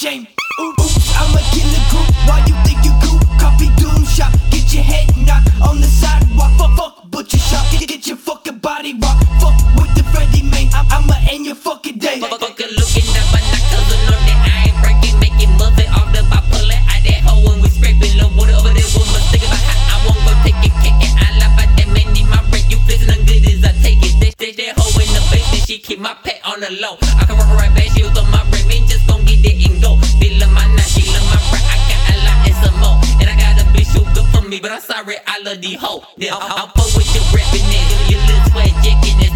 shame. Oops, I'm a killer group. Why you think you cool? Copy doom shot. Get your head knocked on the sidewalk. Fuck, butcher shop. Get your fucking body rock. Fuck with the Freddy man. I'ma end your fucking day. Fucker looking up and I cousin know that I ain't breaking. Making mother off the by pulling out that hoe when we scraping low water over there. One mistake about how I won't go take it. Kicking I lie about that man need my break. You flexing them good as I take it. That hoe in the basement. She keep my pet on the low. I can rock her right back. She was on my brain. Man just gon' get that and go. They love my night. She love my rap. I got a lot and some more. And I got a bitch who good for me, but I'm sorry I love these hoes. Yeah, I'm fuck with your rapping nigga. Your little sweat jacket.